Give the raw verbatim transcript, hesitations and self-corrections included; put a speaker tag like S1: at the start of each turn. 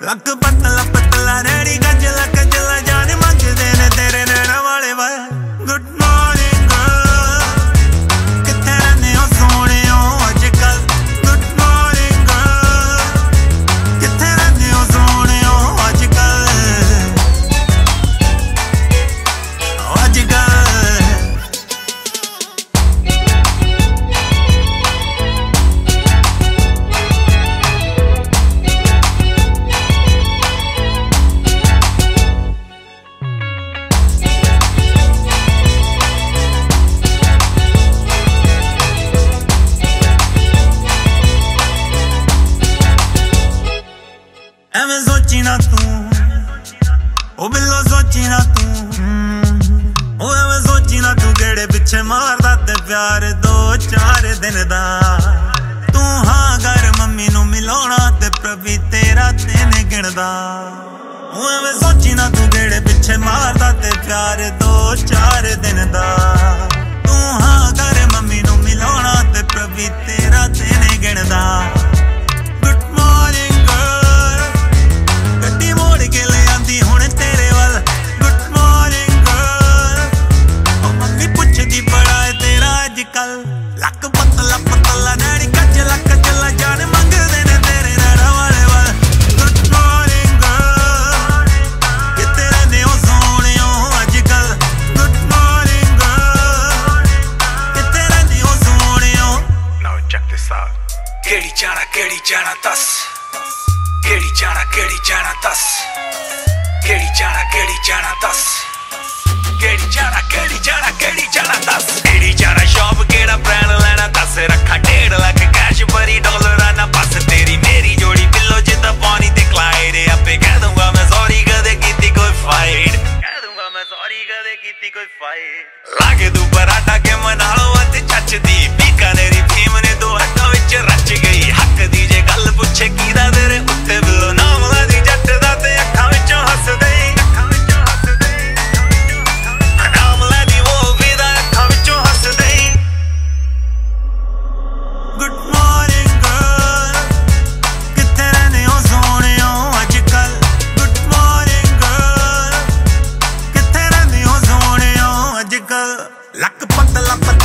S1: ਲੱਕ ਪਤਲਾ ਪਤਲਾ ਰੇੜੀ ਗਜਲਾ ਗਜਲਾ ਜਾਨ ਮੰਗਦੇ ਨੇ ਤੇਰੇ ਨੈਣਾ ਵਾਲੇ ਵਾ ਗੁੱਡ ਮਾਰਨਿੰਗ ਕਿੱਥੇ ਰਹਿੰਦੇ ਹੋ ਸੋਹਣਿਓ ਅੱਜ ਕੱਲ ਗੁੱਡ ਮਾਰਨਿੰਗ ਕਿੱਥੇ ਰਹਿੰਦੇ ਹੋ ਸੋਹਣਿਓ ਅੱਜ ਕੱਲ ਅੱਜ ਕੱਲ ਐਵੇਂ ਸੋਚੀ ਨਾ ਤੂੰ ਉਹ ਬਿੱਲੋ ਸੋਚੀ ਨਾ ਤੂੰ ਉਹ ਐਵੇਂ ਸੋਚੀ ਨਾ ਤੂੰ ਕਿਹੜੇ ਪਿੱਛੇ ਮਾਰਦਾ ਤੇ ਪਿਆਰ ਦੋ ਚਾਰ ਦਿਨ ਦਾ ਤੂੰ ਹਾਂ ਕਰ ਮੰਮੀ ਨੂੰ ਮਿਲਾਉਣਾ ਤੇ ਪ੍ਰਭੀ ਤੇਰਾ ਦਿਨ ਗਿਣਦਾ ਉਹ ਐਵੇਂ ਸੋਚੀ ਨਾ ਤੂੰ ਕਿਹੜੇ ਪਿੱਛੇ ਮਾਰਦਾ ਤੇ ਪਿਆਰ ਦੋ ਚਾਰ ਦਿਨ ਦਾ ਤੂੰ ਹਾਂ ਕਰ ਮੰਮੀ ਨੂੰ ਮਿਲਾਉਣਾ ਤੇ ਪ੍ਰਭੀ ਤੇਰਾ ਦਿਨ ਗਿਣਦਾ ਲੱਕ ਪਤਲਾ ਪਤਲਾ ਨੈਣੀ ਗਜਲਾ ਗਜਲਾ ਜਾਨ ਮੰਗਦੇ ਨੇ ਤੇਰੇ ਨੈਣਾ ਵਾਲੇ ਵੱਲ ਗੁੱਡ ਮਾਰਨਿੰਗ ਕਿੱਥੇ ਰਹਿੰਦੇ ਹੋ ਸੋਹਣਿਓ ਅੱਜ ਕੱਲ ਗੁੱਡ ਮਾਰਨਿੰਗ ਕਿੱਥੇ ਰਹਿੰਦੇ ਹੋ ਸੋਹਣਿਓ ਨਾਓ ਚੈੱਕ ਦਿਸ ਆਊਟ ਕਿਹੜੀ ਜਾਣਾ ਕਿਹੜੀ ਜਾਣਾ ਦੱਸ ਕਿਹੜੀ ਜਾਣਾ ਕਿਹੜੀ ਜਾਣਾ ਦੱਸ ਕਿਹੜੀ ਜਾਣਾ ਕਿਹੜੀ ਜਾਣਾ ਦੱਸ ਕਿਹੜੀ ਜਾਣਾ ਕਿਹੜੀ ਜਾਣਾ ਕਿਹੜੀ ਜਾਣਾ ਦੱਸ ਕਿਹੜੀ ਜਾਣਾ ਸ਼ੌਪ ਕਿਹੜਾ ਬ੍ਰਾਂਡ ਲੈਣਾ ਦੱਸ ਰੱਖਾਂ ਡੇਢ ਲੱਖ ਕੈਸ਼ ਭਰੀ ਡਾਲਰਾਂ ਨਾ ਬਸ ਤੇਰੀ ਮੇਰੀ ਜੋੜੀ ਬਿੱਲੋ ਜਿੱਦਾਂ ਪਾਣੀ ਤੇ ਕਲਾਈਡ ਆਪੇ ਕਹਿ ਦੂੰਗਾ ਮੈਂ ਸੌਰੀ ਕਦੇ ਕੀਤੀ ਕੋਈ ਫਾਈਟ ਕਹਿ ਦੂੰਗਾ ਮੈਂ ਸੌਰੀ ਕਦੇ ਕੀਤੀ ਕੋਈ ਫਾਈਟ ਲਾਗੇ ਤੂੰ ਪਰਾਟਾ ਕੇ ਮਨਾ ਲਓ ਅਤੇ ਚੱਚਦੀ ਬੀਕਾਨੇਰੀ ਫੀਮ ਨੇ ਦੋ ਹੱਥਾਂ ਵਿੱਚ ਰਚ ਗਈ ਹੱਕ ਦੀ ਜੇ ਗੱਲ ਪੁੱਛੇ ਕਿਹਦਾ ਤੇਰੇ ਉੱਤੇ ਬਿੱਲੋ ਨਾਮ ਦੀ ਜੱਟ ਦਾ ਤੇ ਅੱਖਾਂ ਵਿੱਚੋਂ ਹੱਸਦੇ ਲੱਕ ਪਤਲਾ